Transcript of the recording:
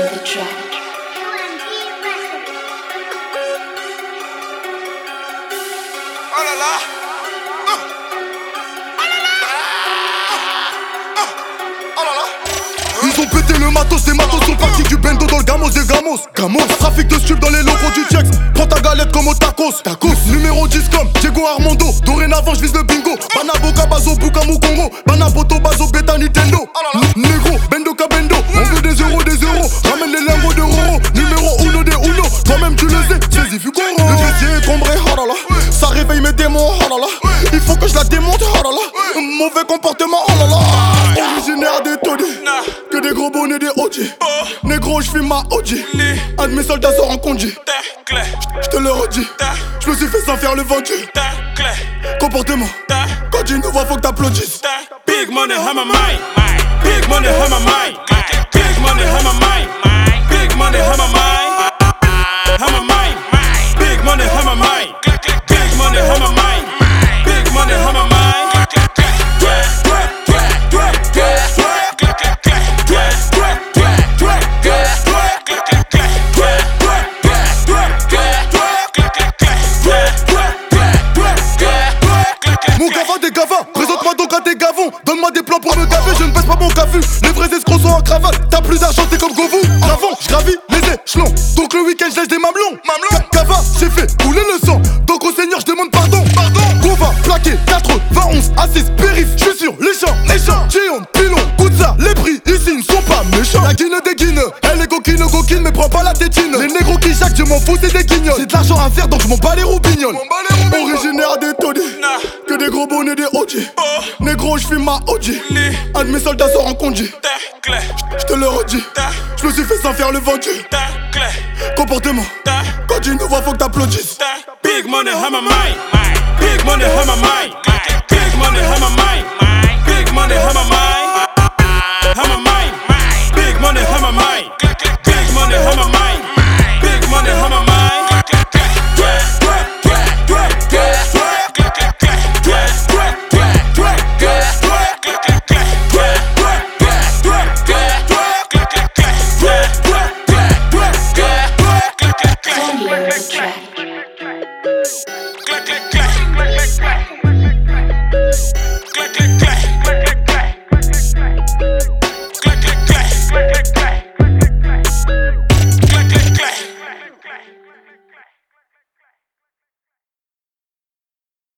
the track. Oh là là. Ils ont pété le matos, les matos sont partis du bendo dans le gamos des gamos. Trafic de stupes dans les locaux du Chex. Prends ta galette comme au tacos. Numéro 10 comme Diego Armando. Dorénavant je vise le bingo. Banaboka Bazo Bukamu Congo. Banaboto Bazo Beta Nintendo. Negro, Bendo Kabendo. On veut des euros. Ramène les lingots de Roro. Numéro 1 des Uno. Toi-même tu le sais, saisis Fugoro. Le fessier est combré, oh là là. Ça réveille mes démons, oh là là. Il faut que je la démonte, oh là là. Mauvais comportement, oh là là. Originaire des taudis. Que des gros bonnets des OG. Négro, j'fume ma OG. Un de mes soldats sort en congé. J'te le redis. J'me suis fait sans faire le vendu. Comportement. Quand tu nous vois, faut que t'applaudisses. Big money on my mind. Big money on my mind. Big money on my mind. Big money on my mind. On my mind. Big money on my mind. Big money on my mind. Big money on my mind. Mon gavin des gavins, présente-moi donc à tes gavons. Donne-moi des plans pour me gaver, je ne baisse pas mon café. Les vrais escrocs sont en cravate, t'as plus d'argent, t'es comme Govou. Avant, j'gravis les échelons, donc le week-end j'lèche des mamelons. Gavin, j'ai fait couler le sang, donc au seigneur j'demande pardon. Gova, plaqué, 91, assise, périph', j'suis sur les champs. Géon, pilon, Koutsa, les prix ici ne sont pas méchants. La guine des guines, elle est coquine, mais prends pas la tétine. Les négros qui jacquent, je m'en fous, c'est des guignols. J'ai de l'argent à faire, donc j'm'en bats les roubignoles. Originaire des taudis, que des gros bonnets des OG. Négro, j'fume ma OG. Un de mes soldats sort en congé. J'te le redis, j'me suis fait sans faire le vendu. Comportement, quand tu nous vois, faut que t'applaudisses. Big money on my mind. Big money on my mind. Big money on my mind. Big money on my mind. On my mind. Big money on my mind. Big money on my mind. Big money on my mind.